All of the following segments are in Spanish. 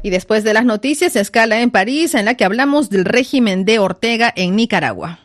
Y después de las noticias, escala en París, en la que hablamos del régimen de Ortega en Nicaragua.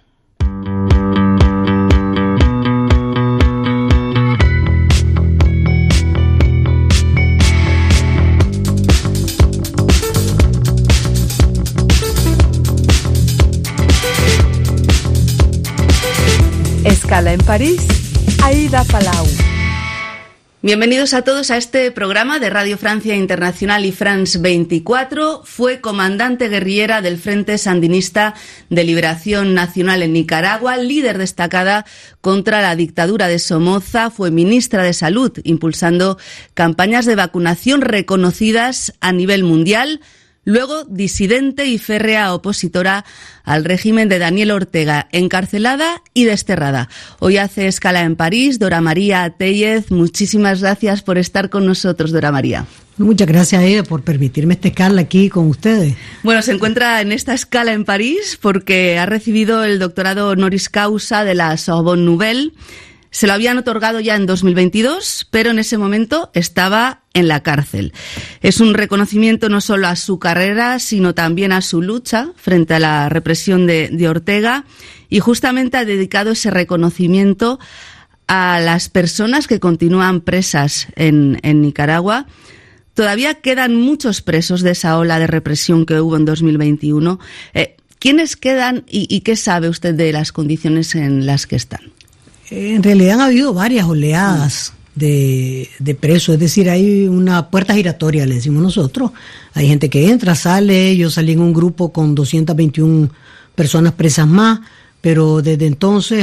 Escala en París, Aida Palau. Bienvenidos a todos a este programa de Radio Francia Internacional y France 24. Fue comandante guerrillera del Frente Sandinista de Liberación Nacional en Nicaragua, líder destacada contra la dictadura de Somoza, fue ministra de Salud, impulsando campañas de vacunación reconocidas a nivel mundial. Luego, disidente y férrea opositora al régimen de Daniel Ortega, encarcelada y desterrada. Hoy hace escala en París Dora María Tellez. Muchísimas gracias por estar con nosotros, Dora María. Muchas gracias a ella por permitirme esta escala aquí con ustedes. Bueno, se encuentra en esta escala en París porque ha recibido el doctorado honoris causa de la Sorbonne Nouvelle. Se lo habían otorgado ya en 2022, pero en ese momento estaba en la cárcel. Es un reconocimiento no solo a su carrera, sino también a su lucha frente a la represión de Ortega, y justamente ha dedicado ese reconocimiento a las personas que continúan presas en Nicaragua. Todavía quedan muchos presos de esa ola de represión que hubo en 2021. ¿Quiénes quedan y qué sabe usted de las condiciones en las que están? En realidad han habido varias oleadas de presos, es decir, hay una puerta giratoria, le decimos nosotros. Hay gente que entra, sale. Yo salí en un grupo con 221 personas presas más, pero desde entonces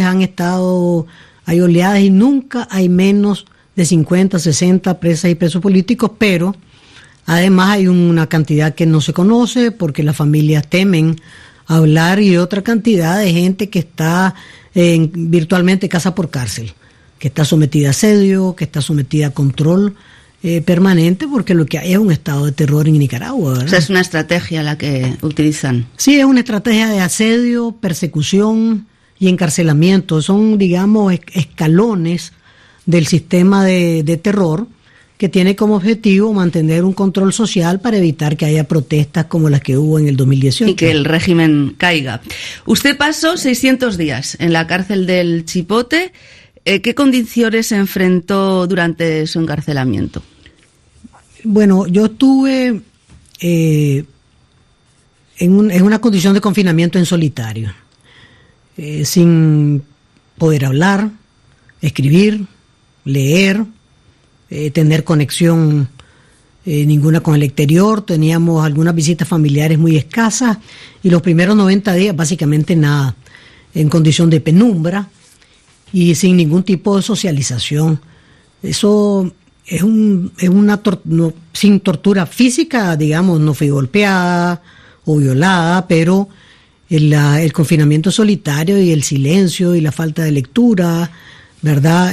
hay oleadas y nunca hay menos de 50, 60 presas y presos políticos, pero además hay una cantidad que no se conoce porque las familias temen hablar, y otra cantidad de gente que está virtualmente casa por cárcel, que está sometida a asedio, que está sometida a control permanente, porque lo que hay es un estado de terror en Nicaragua, ¿verdad? O sea, es una estrategia la que utilizan. Sí, es una estrategia de asedio, persecución y encarcelamiento. Son, digamos, escalones del sistema de terror que tiene como objetivo mantener un control social para evitar que haya protestas como las que hubo en el 2018. Y que el régimen caiga. Usted pasó 600 días en la cárcel del Chipote. ¿Qué condiciones se enfrentó durante su encarcelamiento? Bueno, yo estuve en una condición de confinamiento en solitario, sin poder hablar, escribir, leer, tener conexión ninguna con el exterior. Teníamos algunas visitas familiares muy escasas, y los primeros 90 días básicamente nada, en condición de penumbra y sin ningún tipo de socialización. Eso es sin tortura física, digamos, no fui golpeada o violada, pero el confinamiento solitario y el silencio y la falta de lectura, ¿verdad?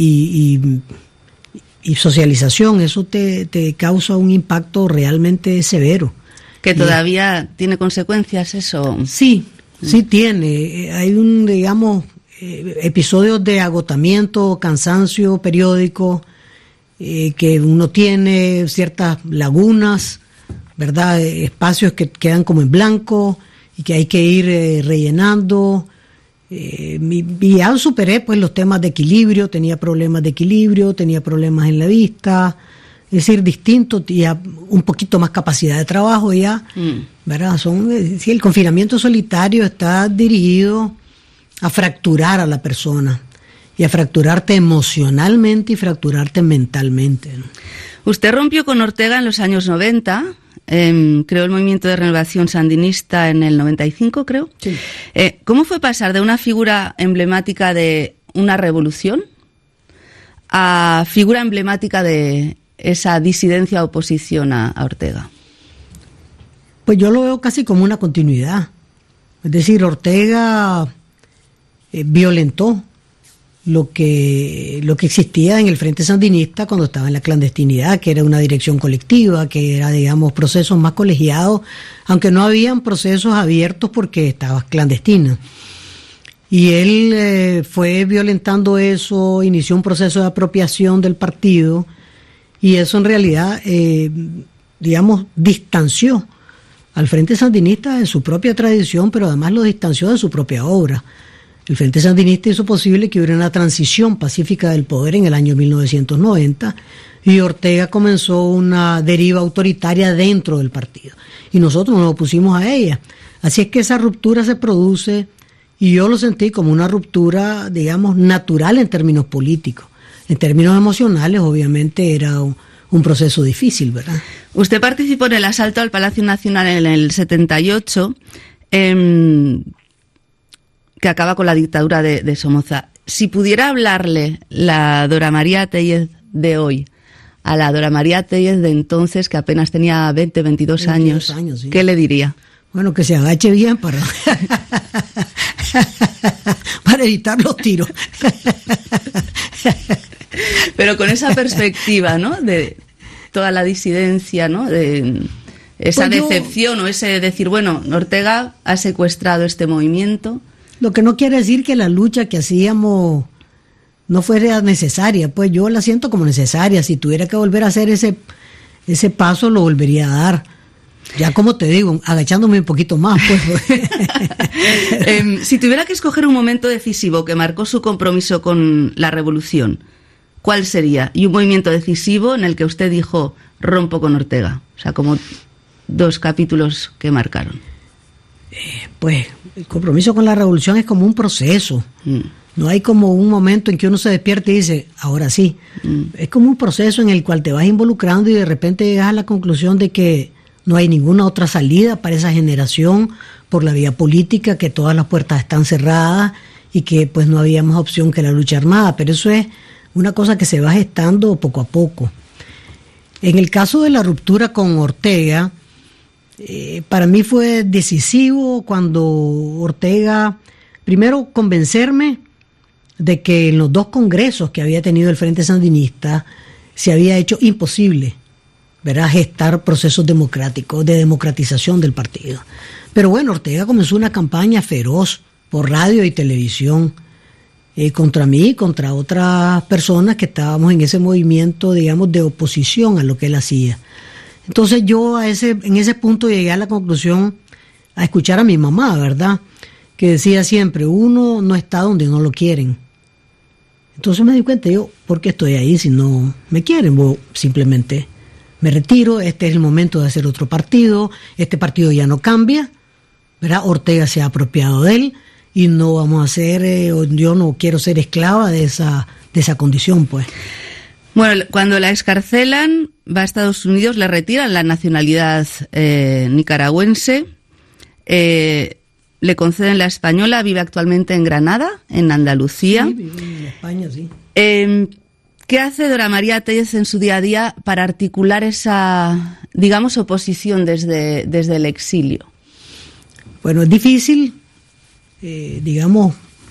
Y socialización, eso te causa un impacto realmente severo. ¿Que todavía tiene consecuencias eso? Sí tiene. Hay episodios de agotamiento, cansancio periódico, que uno tiene ciertas lagunas, ¿verdad? Espacios que quedan como en blanco y que hay que ir rellenando. Y ya superé pues los temas de equilibrio, tenía problemas de equilibrio, tenía problemas en la vista, es decir, distinto, ya un poquito más capacidad de trabajo ya, ¿verdad? Sí, el confinamiento solitario está dirigido a fracturar a la persona y a fracturarte emocionalmente y fracturarte mentalmente, ¿no? Usted rompió con Ortega en los años 90. Creó el movimiento de renovación sandinista en el 95, creo. Sí. ¿Cómo fue pasar de una figura emblemática de una revolución a figura emblemática de esa disidencia oposición a Ortega? Pues yo lo veo casi como una continuidad. Es decir, Ortega violentó lo que existía en el Frente Sandinista cuando estaba en la clandestinidad, que era una dirección colectiva, que era, digamos, procesos más colegiados, aunque no habían procesos abiertos porque estaba clandestina. Y él fue violentando eso, inició un proceso de apropiación del partido, y eso en realidad digamos, distanció al Frente Sandinista de su propia tradición, pero además lo distanció de su propia obra. El Frente Sandinista hizo posible que hubiera una transición pacífica del poder en el año 1990 y Ortega comenzó una deriva autoritaria dentro del partido. Y nosotros nos opusimos a ella. Así es que esa ruptura se produce y yo lo sentí como una ruptura, digamos, natural en términos políticos. En términos emocionales, obviamente, era un proceso difícil, ¿verdad? Usted participó en el asalto al Palacio Nacional en el 78, que acaba con la dictadura de Somoza. Si pudiera hablarle la Dora María Tellez de hoy a la Dora María Tellez de entonces, que apenas tenía 22 años, sí. ¿Qué le diría? Bueno, que se agache bien para evitar los tiros. Pero con esa perspectiva, ¿no? De toda la disidencia, ¿no? De esa decepción o ese decir, bueno, Ortega ha secuestrado este movimiento. Lo que no quiere decir que la lucha que hacíamos no fuera necesaria, pues yo la siento como necesaria. Si tuviera que volver a hacer ese paso, lo volvería a dar. Ya como te digo, agachándome un poquito más, pues. Si tuviera que escoger un momento decisivo que marcó su compromiso con la revolución, ¿cuál sería? Y un movimiento decisivo en el que usted dijo, rompo con Ortega. O sea, como 2 capítulos que marcaron. Pues el compromiso con la revolución es como un proceso. No hay como un momento en que uno se despierta y dice, ahora sí. Es como un proceso en el cual te vas involucrando y de repente llegas a la conclusión de que no hay ninguna otra salida para esa generación por la vía política, que todas las puertas están cerradas y que pues no había más opción que la lucha armada. Pero eso es una cosa que se va gestando poco a poco. En el caso de la ruptura con Ortega, para mí fue decisivo cuando Ortega, primero convencerme de que en los 2 congresos que había tenido el Frente Sandinista se había hecho imposible, ¿verdad?, gestar procesos democráticos, de democratización del partido. Pero bueno, Ortega comenzó una campaña feroz por radio y televisión contra mí y contra otras personas que estábamos en ese movimiento, digamos, de oposición a lo que él hacía. Entonces yo en ese punto llegué a la conclusión, a escuchar a mi mamá, ¿verdad?, que decía siempre, uno no está donde no lo quieren. Entonces me di cuenta, yo, ¿por qué estoy ahí si no me quieren? Bueno, simplemente me retiro, este es el momento de hacer otro partido, este partido ya no cambia, ¿verdad? Ortega se ha apropiado de él y no vamos a ser, yo no quiero ser esclava de esa condición, pues. Bueno, cuando la excarcelan, va a Estados Unidos, le retiran la nacionalidad nicaragüense, le conceden la española, vive actualmente en Granada, en Andalucía. Sí, vive en España, sí. ¿Qué hace Dora María Tellez en su día a día para articular esa, digamos, oposición desde el exilio? Bueno, es difícil, digamos,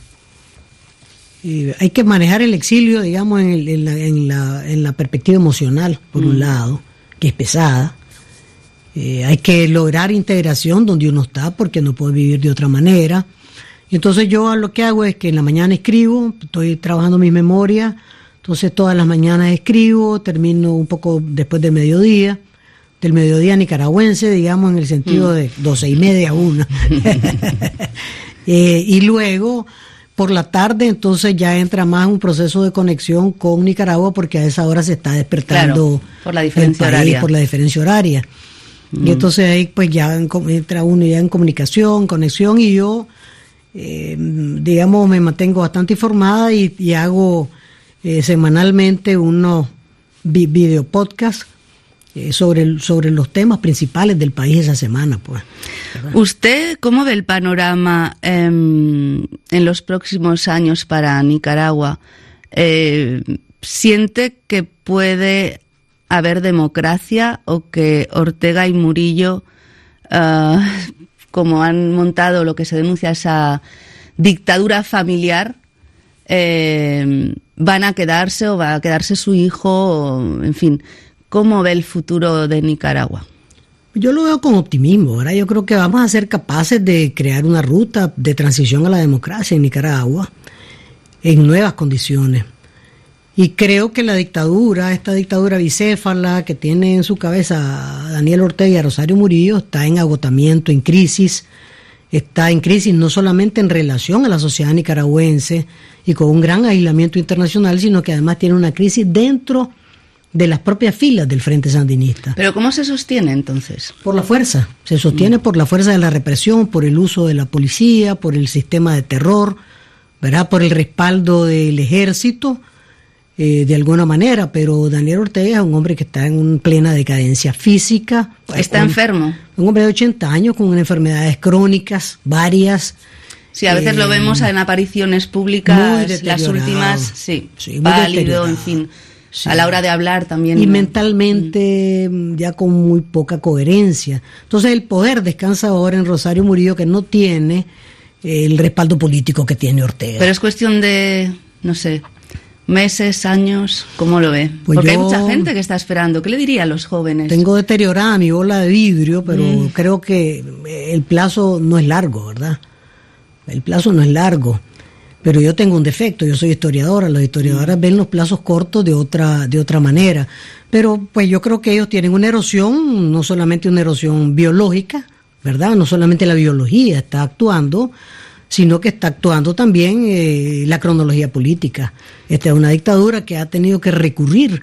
hay que manejar el exilio, digamos, en la perspectiva emocional, por un lado, que es pesada. Hay que lograr integración donde uno está, porque no puede vivir de otra manera. Y entonces yo lo que hago es que en la mañana escribo, estoy trabajando mis memorias, entonces todas las mañanas escribo, termino un poco después del mediodía nicaragüense, digamos, en el sentido de 12:30 a 1. Y luego, por la tarde, entonces ya entra más un proceso de conexión con Nicaragua, porque a esa hora se está despertando, claro, por la diferencia horaria. Y entonces ahí pues ya entra uno ya en conexión, y yo, digamos, me mantengo bastante informada y hago semanalmente unos video podcasts sobre los temas principales del país esa semana, pues. ¿Verdad? ¿Usted cómo ve el panorama en los próximos años para Nicaragua? ¿Siente que puede haber democracia o que Ortega y Murillo, como han montado lo que se denuncia esa dictadura familiar, van a quedarse o va a quedarse su hijo, o, en fin, ¿cómo ve el futuro de Nicaragua? Yo lo veo con optimismo, ¿verdad? Yo creo que vamos a ser capaces de crear una ruta de transición a la democracia en Nicaragua en nuevas condiciones. Y creo que esta dictadura bicéfala que tiene en su cabeza a Daniel Ortega y a Rosario Murillo, está en agotamiento, en crisis. Está en crisis no solamente en relación a la sociedad nicaragüense y con un gran aislamiento internacional, sino que además tiene una crisis dentro de las propias filas del Frente Sandinista. ¿Pero cómo se sostiene entonces? Por la fuerza. Se sostiene por la fuerza de la represión, por el uso de la policía, por el sistema de terror, ¿verdad? Por el respaldo del ejército, de alguna manera. Pero Daniel Ortega es un hombre que está en plena decadencia física. ¿Está enfermo? Un hombre de 80 años con enfermedades crónicas, varias. Sí, a veces lo vemos en apariciones públicas, las últimas, sí pálido, en fin. Sí. A la hora de hablar también. Y mentalmente ya con muy poca coherencia. Entonces el poder descansa ahora en Rosario Murillo, que no tiene el respaldo político que tiene Ortega. Pero es cuestión de, no sé, meses, años, ¿cómo lo ve? Pues porque hay mucha gente que está esperando. ¿Qué le diría a los jóvenes? Tengo deteriorada mi bola de vidrio, pero creo que el plazo no es largo, ¿verdad? El plazo no es largo. Pero yo tengo un defecto, yo soy historiadora, las historiadoras ven los plazos cortos de otra manera. Pero pues yo creo que ellos tienen una erosión, no solamente una erosión biológica, ¿verdad? No solamente la biología está actuando, sino que está actuando también la cronología política. Esta es una dictadura que ha tenido que recurrir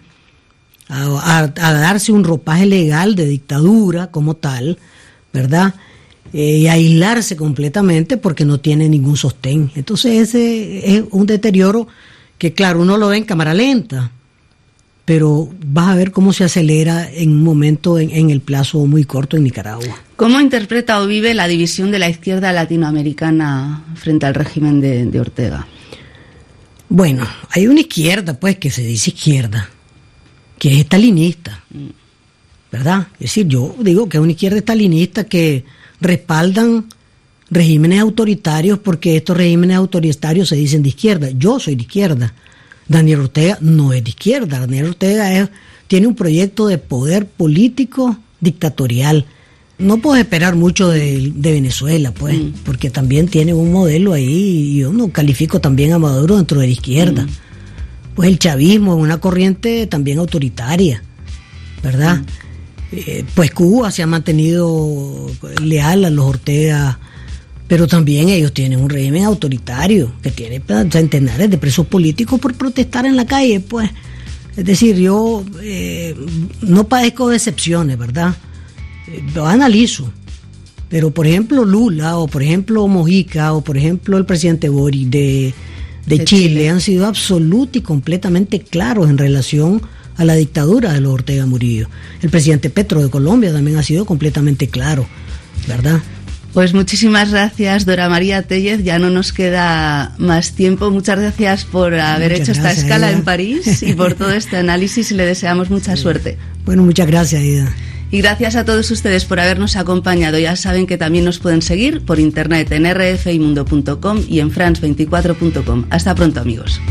a darse un ropaje legal de dictadura como tal, ¿verdad? Y aislarse completamente porque no tiene ningún sostén. Entonces ese es un deterioro que, claro, uno lo ve en cámara lenta, pero vas a ver cómo se acelera en un momento en el plazo muy corto en Nicaragua. ¿Cómo interpreta o vive la división de la izquierda latinoamericana frente al régimen de Ortega? Bueno, hay una izquierda, pues, que se dice izquierda, que es estalinista, ¿verdad? Es decir, yo digo que es una izquierda estalinista que respaldan regímenes autoritarios porque estos regímenes autoritarios se dicen de izquierda. Yo soy de izquierda. Daniel Ortega no es de izquierda. Daniel Ortega tiene un proyecto de poder político dictatorial. No puedo esperar mucho de Venezuela, pues, porque también tiene un modelo ahí y yo no califico también a Maduro dentro de la izquierda. Pues el chavismo es una corriente también autoritaria, ¿verdad? Pues Cuba se ha mantenido leal a los Ortega, pero también ellos tienen un régimen autoritario que tiene centenares de presos políticos por protestar en la calle, pues. Es decir, yo no padezco de excepciones, ¿verdad? Lo analizo. Pero, por ejemplo, Lula, o por ejemplo, Mojica, o por ejemplo, el presidente Boric de Chile han sido absolutamente y completamente claros en relación a la dictadura de los Ortega Murillo. El presidente Petro de Colombia también ha sido completamente claro, ¿verdad? Pues muchísimas gracias, Dora María Tellez, ya no nos queda más tiempo. Muchas gracias por haber hecho esta escala en París y por todo este análisis y le deseamos mucha suerte. Bueno, muchas gracias, Ida. Y gracias a todos ustedes por habernos acompañado. Ya saben que también nos pueden seguir por internet en rfimundo.com y en france24.com. Hasta pronto, amigos.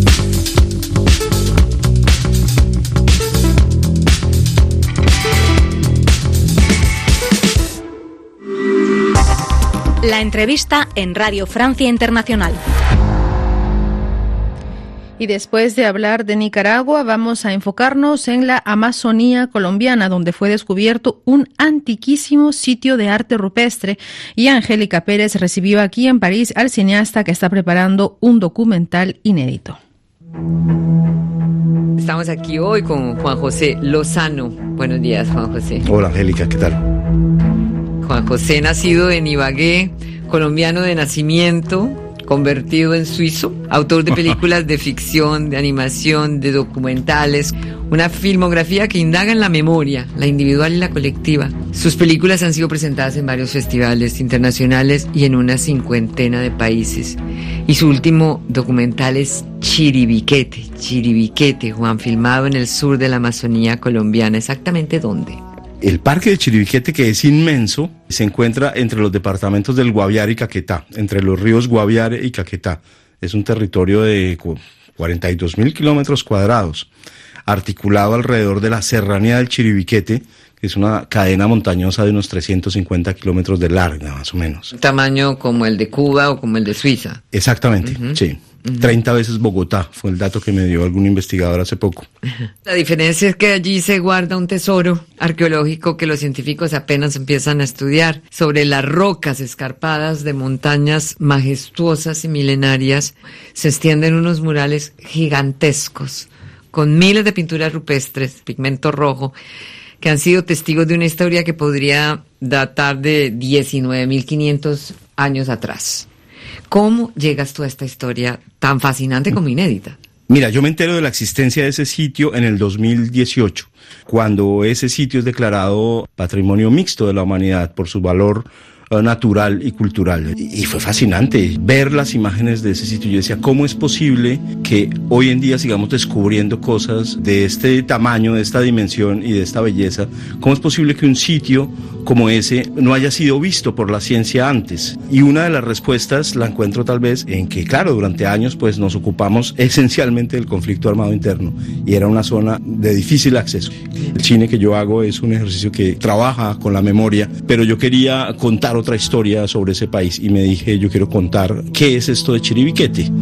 La entrevista en Radio Francia Internacional. Y después de hablar de Nicaragua, vamos a enfocarnos en la Amazonía colombiana, donde fue descubierto un antiquísimo sitio de arte rupestre. Y Angélica Pérez recibió aquí en París al cineasta que está preparando un documental inédito. Estamos aquí hoy con Juan José Lozano. Buenos días, Juan José. Hola, Angélica, ¿qué tal? Juan José, nacido en Ibagué, colombiano de nacimiento, convertido en suizo, autor de películas de ficción, de animación, de documentales, una filmografía que indaga en la memoria, la individual y la colectiva. Sus películas han sido presentadas en varios festivales internacionales y en una 50 de países. Y su último documental es Chiribiquete, Juan, filmado en el sur de la Amazonía colombiana. ¿Exactamente dónde? El parque de Chiribiquete, que es inmenso, se encuentra entre los departamentos del Guaviare y Caquetá, entre los ríos Guaviare y Caquetá. Es un territorio de 42.000 kilómetros cuadrados, articulado alrededor de la serranía del Chiribiquete, que es una cadena montañosa de unos 350 kilómetros de larga, más o menos. ¿Tamaño como el de Cuba o como el de Suiza? Exactamente, sí. 30 veces Bogotá, fue el dato que me dio algún investigador hace poco. La diferencia es que allí se guarda un tesoro arqueológico que los científicos apenas empiezan a estudiar. Sobre las rocas escarpadas de montañas majestuosas y milenarias se extienden unos murales gigantescos con miles de pinturas rupestres, pigmento rojo, que han sido testigos de una historia que podría datar de 19.500 años atrás. ¿Cómo llegas tú a esta historia tan fascinante como inédita? Mira, yo me entero de la existencia de ese sitio en el 2018, cuando ese sitio es declarado Patrimonio Mixto de la Humanidad por su valor natural y cultural. Y fue fascinante ver las imágenes de ese sitio. Yo decía, ¿cómo es posible que hoy en día sigamos descubriendo cosas de este tamaño, de esta dimensión y de esta belleza? ¿Cómo es posible que un sitio como ese no haya sido visto por la ciencia antes? Y una de las respuestas la encuentro tal vez en que, claro, durante años pues nos ocupamos esencialmente del conflicto armado interno y era una zona de difícil acceso. El cine que yo hago es un ejercicio que trabaja con la memoria, pero yo quería contar otra historia sobre ese país y me dije, yo quiero contar qué es esto de Chiribiquete.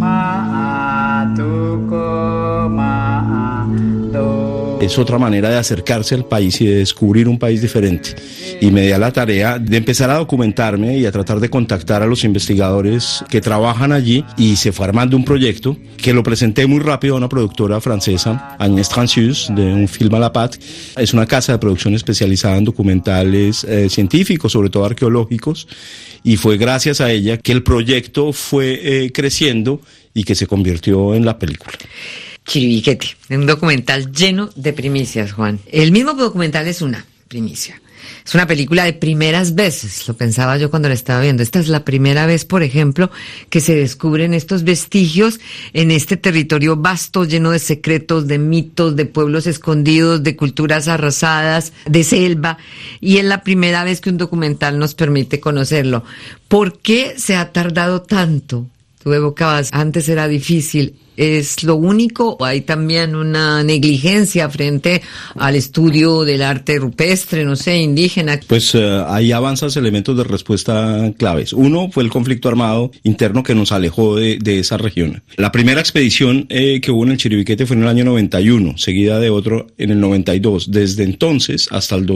Es otra manera de acercarse al país y de descubrir un país diferente. Y me di a la tarea de empezar a documentarme y a tratar de contactar a los investigadores que trabajan allí, y se fue armando un proyecto que lo presenté muy rápido a una productora francesa, Agnès Transius, de un film à la Pat. Es una casa de producción especializada en documentales científicos, sobre todo arqueológicos, y fue gracias a ella que el proyecto fue creciendo y que se convirtió en la película. Chiribiquete, un documental lleno de primicias, Juan. El mismo documental es una primicia. Es una película de primeras veces, lo pensaba yo cuando la estaba viendo. Esta es la primera vez, por ejemplo, que se descubren estos vestigios en este territorio vasto, lleno de secretos, de mitos, de pueblos escondidos, de culturas arrasadas, de selva. Y es la primera vez que un documental nos permite conocerlo. ¿Por qué se ha tardado tanto? Tú evocabas, antes era difícil. ¿Es lo único o hay también una negligencia frente al estudio del arte rupestre, no sé, indígena? Pues ahí avanzas elementos de respuesta claves. Uno fue el conflicto armado interno que nos alejó de esa región. La primera expedición que hubo en el Chiribiquete fue en el año 91, seguida de otro en el 92. Desde entonces hasta el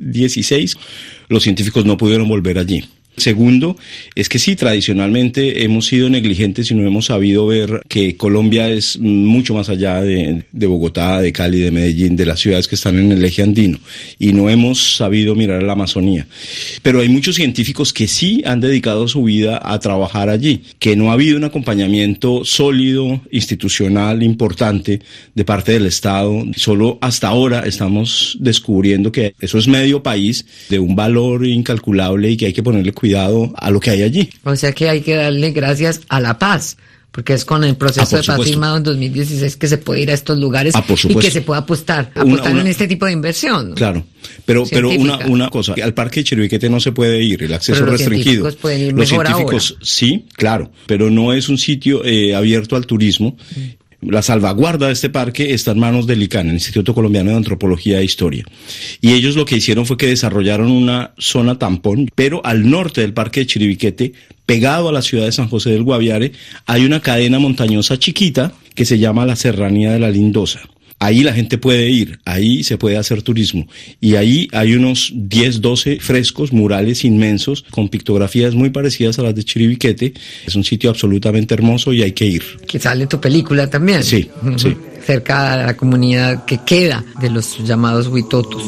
2016 los científicos no pudieron volver allí. Segundo, es que sí, tradicionalmente hemos sido negligentes y no hemos sabido ver que Colombia es mucho más allá de Bogotá, de Cali, de Medellín, de las ciudades que están en el eje andino, y no hemos sabido mirar a la Amazonía. Pero hay muchos científicos que sí han dedicado su vida a trabajar allí, que no ha habido un acompañamiento sólido, institucional, importante de parte del Estado. Solo hasta ahora estamos descubriendo que eso es medio país de un valor incalculable y que hay que ponerle cuidado a lo que hay allí. O sea que hay que darle gracias a la paz, porque es con el proceso de paz firmado en 2016 que se puede ir a estos lugares y que se puede apostar en este tipo de inversión, ¿no? Claro, pero una cosa, al parque de Chiribiquete no se puede ir, el acceso es restringido. Los científicos pueden ir mejor ahora. Los científicos sí, claro, pero no es un sitio abierto al turismo. La salvaguarda de este parque está en manos del ICANN, el Instituto Colombiano de Antropología e Historia. Y ellos lo que hicieron fue que desarrollaron una zona tampón, pero al norte del parque de Chiribiquete, pegado a la ciudad de San José del Guaviare, hay una cadena montañosa chiquita que se llama la Serranía de la Lindosa. Ahí la gente puede ir, ahí se puede hacer turismo. Y ahí hay unos 10, 12 frescos, murales inmensos, con pictografías muy parecidas a las de Chiribiquete. Es un sitio absolutamente hermoso y hay que ir. Que sale tu película también. Sí, sí. Cerca de la comunidad que queda de los llamados huitotos.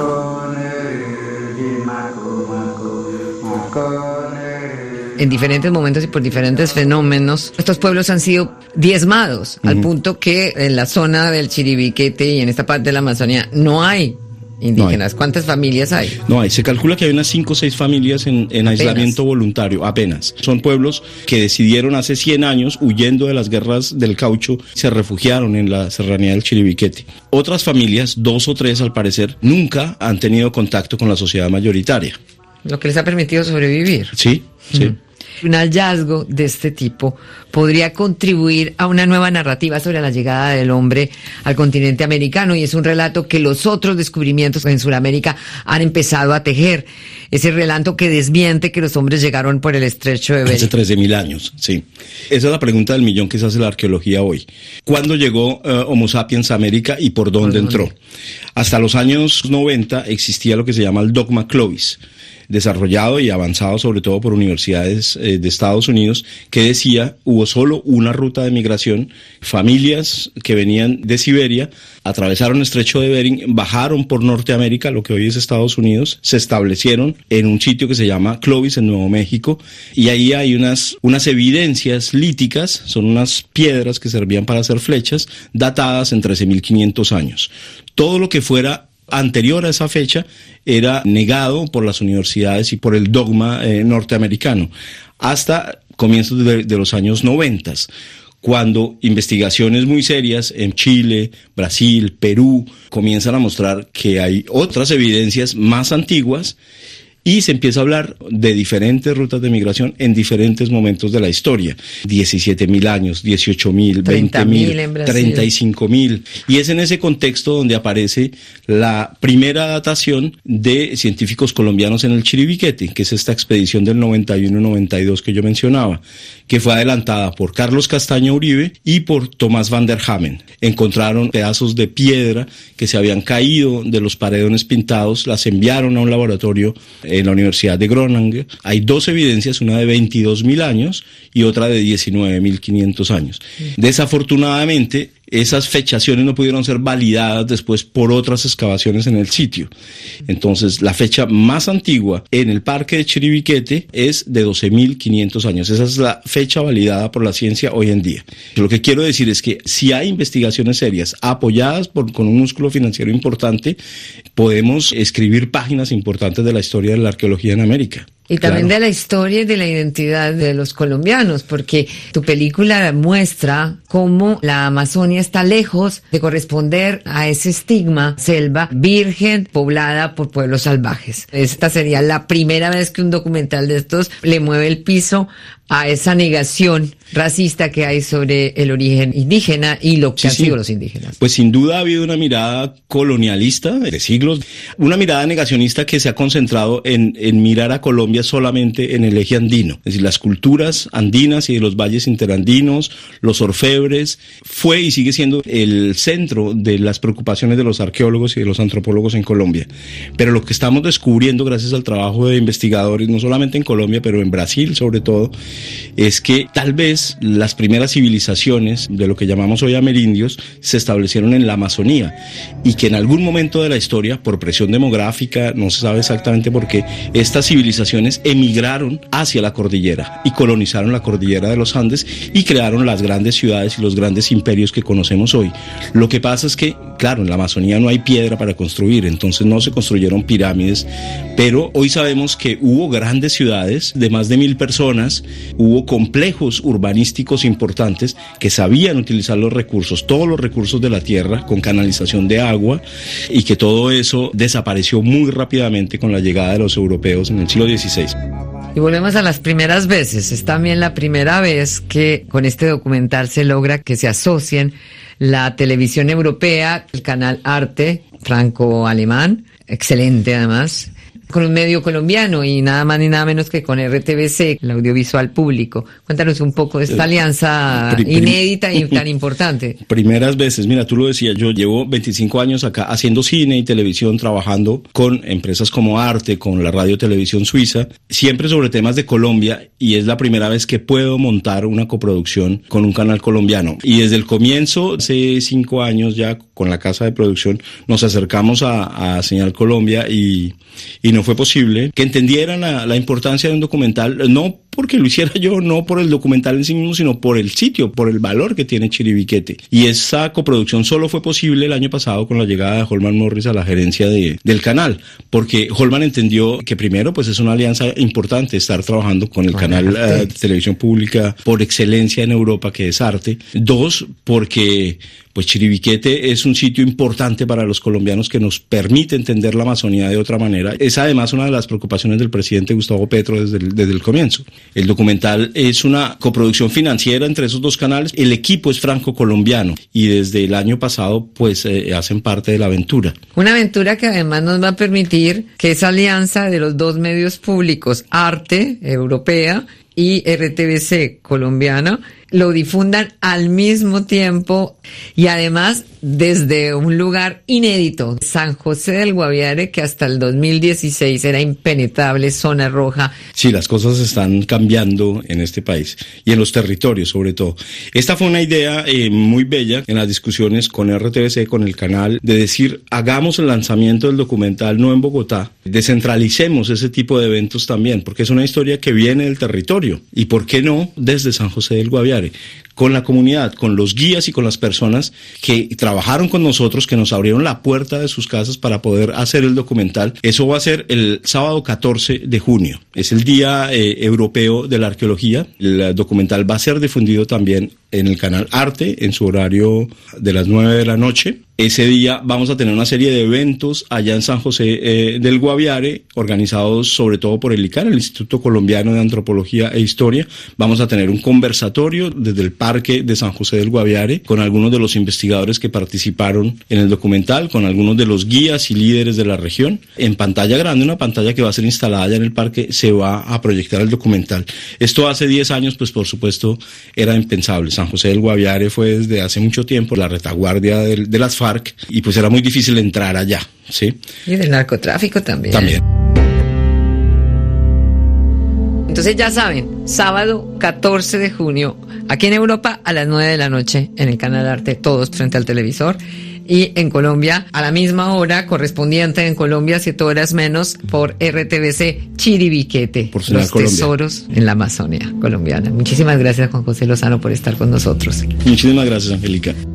En diferentes momentos y por diferentes fenómenos, estos pueblos han sido diezmados, al punto que en la zona del Chiribiquete y en esta parte de la Amazonía no hay indígenas. No hay. ¿Cuántas familias hay? No hay. Se calcula que hay unas 5 o 6 familias en aislamiento voluntario, apenas. Son pueblos que decidieron hace 100 años, huyendo de las guerras del caucho, se refugiaron en la serranía del Chiribiquete. Otras familias, 2 o 3 al parecer, nunca han tenido contacto con la sociedad mayoritaria. Lo que les ha permitido sobrevivir. Sí, sí. Un hallazgo de este tipo podría contribuir a una nueva narrativa sobre la llegada del hombre al continente americano, y es un relato que los otros descubrimientos en Sudamérica han empezado a tejer. Ese relato que desmiente que los hombres llegaron por el estrecho de Bering. Hace 13.000 años, sí. Esa es la pregunta del millón que se hace la arqueología hoy. ¿Cuándo llegó Homo sapiens a América y por dónde entró? Hasta los años 90 existía lo que se llama el dogma Clovis, desarrollado y avanzado sobre todo por universidades de Estados Unidos, que decía, hubo solo una ruta de migración, familias que venían de Siberia, atravesaron el estrecho de Bering, bajaron por Norteamérica, lo que hoy es Estados Unidos, se establecieron en un sitio que se llama Clovis, en Nuevo México, y ahí hay unas evidencias líticas, son unas piedras que servían para hacer flechas, datadas en 13.500 años. Todo lo que fuera anterior a esa fecha era negado por las universidades y por el dogma norteamericano, hasta comienzos de los años 90, cuando investigaciones muy serias en Chile, Brasil, Perú, comienzan a mostrar que hay otras evidencias más antiguas, y se empieza a hablar de diferentes rutas de migración en diferentes momentos de la historia. 17.000 años, 18.000, 20.000, 35.000. Y es en ese contexto donde aparece la primera datación de científicos colombianos en el Chiribiquete, que es esta expedición del 91-92 que yo mencionaba, que fue adelantada por Carlos Castaño Uribe y por Tomás van der Hamen. Encontraron pedazos de piedra que se habían caído de los paredones pintados, las enviaron a un laboratorio en la Universidad de Groningen. Hay dos evidencias, una de 22.000 años y otra de 19.500 años. Desafortunadamente, esas fechaciones no pudieron ser validadas después por otras excavaciones en el sitio. Entonces, la fecha más antigua en el parque de Chiribiquete es de 12.500 años. Esa es la fecha validada por la ciencia hoy en día. Lo que quiero decir es que si hay investigaciones serias apoyadas con un músculo financiero importante, podemos escribir páginas importantes de la historia de la arqueología en América. Y también de la historia y de la identidad de los colombianos, porque tu película muestra cómo la Amazonia está lejos de corresponder a ese estigma, selva virgen poblada por pueblos salvajes. Esta sería la primera vez que un documental de estos le mueve el piso a esa negación racista que hay sobre el origen indígena y lo que han sido los indígenas. Pues sin duda ha habido una mirada colonialista de siglos, una mirada negacionista que se ha concentrado en mirar a Colombia solamente en el eje andino. Es decir, las culturas andinas y de los valles interandinos, los orfebres, fue y sigue siendo el centro de las preocupaciones de los arqueólogos y de los antropólogos en Colombia. Pero lo que estamos descubriendo gracias al trabajo de investigadores, no solamente en Colombia, pero en Brasil sobre todo, es que tal vez las primeras civilizaciones de lo que llamamos hoy amerindios se establecieron en la Amazonía y que en algún momento de la historia, por presión demográfica, no se sabe exactamente por qué, estas civilizaciones emigraron hacia la cordillera y colonizaron la cordillera de los Andes y crearon las grandes ciudades y los grandes imperios que conocemos hoy. Lo que pasa es que, claro, en la Amazonía no hay piedra para construir, entonces no se construyeron pirámides, pero hoy sabemos que hubo grandes ciudades de más de 1.000 personas, hubo complejos urbanísticos importantes que sabían utilizar los recursos, todos los recursos de la tierra, con canalización de agua, y que todo eso desapareció muy rápidamente con la llegada de los europeos en el siglo XVI. Y volvemos a las primeras veces. Es también la primera vez que con este documental se logra que se asocien la televisión europea, el canal Arte, franco-alemán, excelente además, con un medio colombiano y nada más ni nada menos que con RTBC, el audiovisual público. Cuéntanos un poco de esta alianza inédita y tan importante. Primeras veces, mira, tú lo decías, yo llevo 25 años acá haciendo cine y televisión, trabajando con empresas como Arte, con la Radio Televisión Suiza, siempre sobre temas de Colombia, y es la primera vez que puedo montar una coproducción con un canal colombiano. Y desde el comienzo, hace 5 años ya, con la casa de producción, nos acercamos a Señal Colombia y no fue posible que entendieran la importancia de un documental, no porque lo hiciera yo, no por el documental en sí mismo, sino por el sitio, por el valor que tiene Chiribiquete. Y esa coproducción solo fue posible el año pasado con la llegada de Holman Morris a la gerencia del canal, porque Holman entendió que primero, pues es una alianza importante estar trabajando con el canal de televisión pública por excelencia en Europa, que es Arte. 2, porque pues Chiribiquete es un sitio importante para los colombianos que nos permite entender la Amazonía de otra manera. Es además una de las preocupaciones del presidente Gustavo Petro desde el comienzo. El documental es una coproducción financiera entre esos dos canales. El equipo es franco-colombiano y desde el año pasado pues hacen parte de la aventura. Una aventura que además nos va a permitir que esa alianza de los dos medios públicos, Arte, europea, y RTBC, colombiana, lo difundan al mismo tiempo y además desde un lugar inédito, San José del Guaviare, que hasta el 2016 era impenetrable, zona roja. Sí, las cosas están cambiando en este país y en los territorios sobre todo. Esta fue una idea muy bella en las discusiones con RTBC, con el canal, de decir, hagamos el lanzamiento del documental no en Bogotá, descentralicemos ese tipo de eventos también, porque es una historia que viene del territorio y por qué no desde San José del Guaviare, con la comunidad, con los guías y con las personas que trabajaron con nosotros, que nos abrieron la puerta de sus casas para poder hacer el documental. Eso va a ser el sábado 14 de junio. Es el Día Europeo de la Arqueología. El documental va a ser difundido también en el canal Arte, en su horario de las 9 de la noche. Ese día vamos a tener una serie de eventos allá en San José del Guaviare, organizados sobre todo por el ICAR, el Instituto Colombiano de Antropología e Historia. Vamos a tener un conversatorio desde el Parque de San José del Guaviare con algunos de los investigadores que participaron en el documental, con algunos de los guías y líderes de la región. En pantalla grande, una pantalla que va a ser instalada allá en el parque, se va a proyectar el documental. Esto hace 10 años, pues por supuesto, era impensable. San José del Guaviare fue desde hace mucho tiempo la retaguardia de las FARC y pues era muy difícil entrar allá, ¿sí? Y del narcotráfico también. Entonces ya saben, sábado 14 de junio, aquí en Europa a las 9 de la noche en el canal Arte, todos frente al televisor. Y en Colombia, a la misma hora, correspondiente en Colombia, 7 horas menos, por RTBC Chiribiquete, por los Colombia. Tesoros en la Amazonía colombiana. Muchísimas gracias, Juan José Lozano, por estar con nosotros. Muchísimas gracias, Angélica.